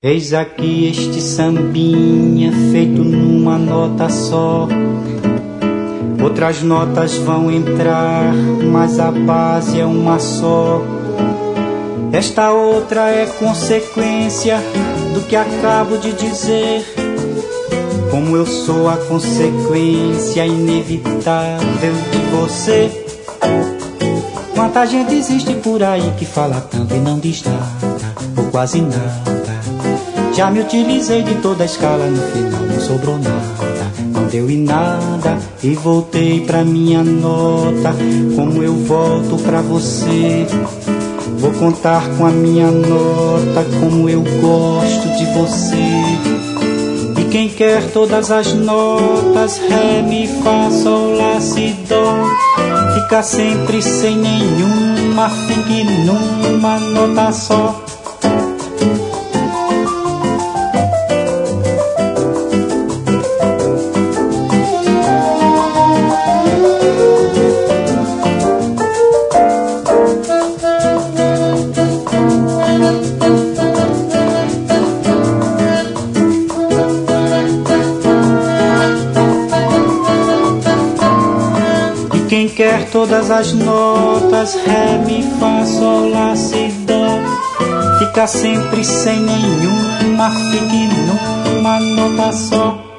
Eis aqui este sambinha feito numa nota só. Outras notas vão entrar, mas a base é uma só. Esta outra é consequência do que acabo de dizer. Como eu sou a consequência inevitável de você. Quanta gente existe por aí que fala tanto e não diz nada, ou quase nada. Já me utilizei de toda a escala, no final não sobrou nada, não deu em nada. E voltei pra minha nota, como eu volto pra você. Vou contar com a minha nota, como eu gosto de você. E quem quer todas as notas, ré, mi, fá, sol, lá, si, dó, fica sempre sem nenhuma, fique numa nota só. Quem quer todas as notas, ré, mi, fá, sol, lá, si, dó, fica sempre sem nenhuma, fique numa nota só.